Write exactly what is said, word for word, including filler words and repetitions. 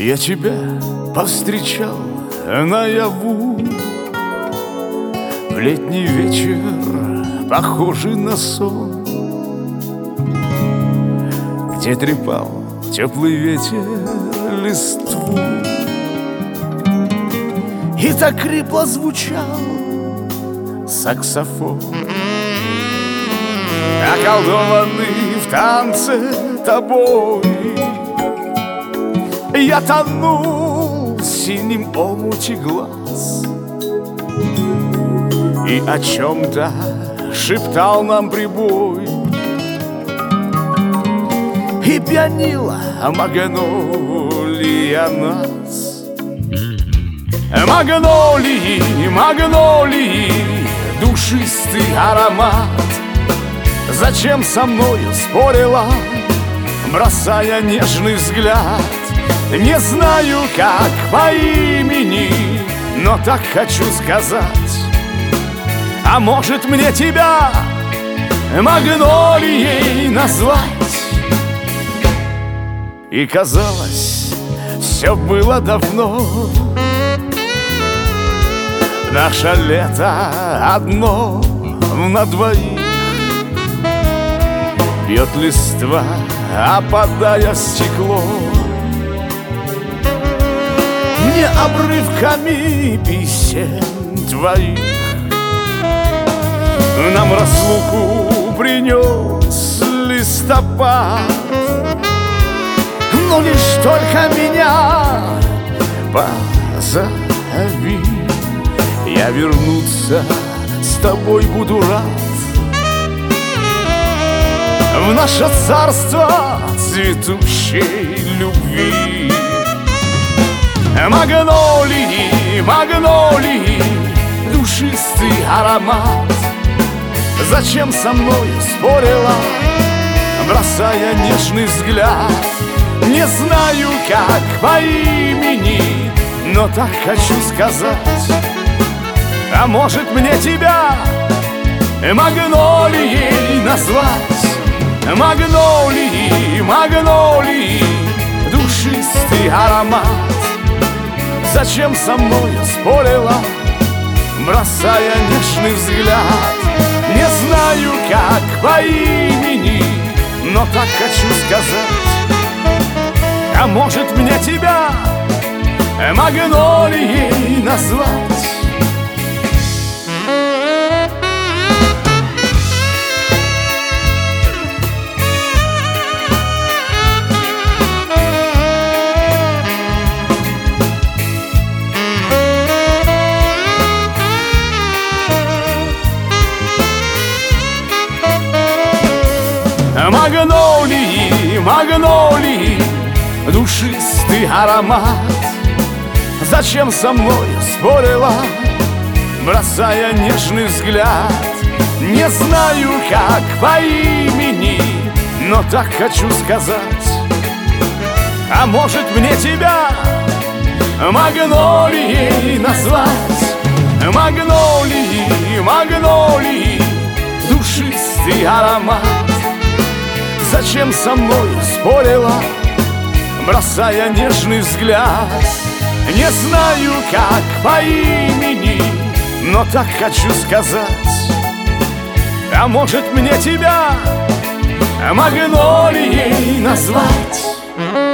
Я тебя повстречал наяву в летний вечер, похожий на сон, где трепал теплый ветер листву, и так хрипло звучал саксофон. Околдованный в танце тобой, я тонул в синем омуте глаз и о чем-то шептал нам прибой, и пьянила магнолия нас. Магнолии, магнолии, душистый аромат. Зачем со мною спорила, бросая нежный взгляд? Не знаю, как по имени, но так хочу сказать. А может, мне тебя магнолией назвать? И казалось, все было давно. Наше лето одно на двоих. Бьет листва, опадая в стекло. Мне обрывками песен твоих нам разлуку принес листопад. Но лишь только меня позови, я вернуться с тобой буду рад в наше царство цветущей любви. Магнолии, магнолии, душистый аромат. Зачем со мною спорила, бросая нежный взгляд? Не знаю, как по имени, но так хочу сказать. А может, мне тебя магнолией назвать? Магнолии, магнолии, душистый аромат. Зачем со мною спорила, бросая нежный взгляд? Не знаю, как по имени, но так хочу сказать. А может, мне тебя магнолией назвать? Магнолии, магнолии, душистый аромат. Зачем со мною спорила, бросая нежный взгляд? Не знаю, как по имени, но так хочу сказать. А может, мне тебя магнолией назвать? Магнолии, магнолии, душистый аромат. Зачем со мною спорила, бросая нежный взгляд? Не знаю, как по имени, но так хочу сказать. А может, мне тебя магнолией назвать?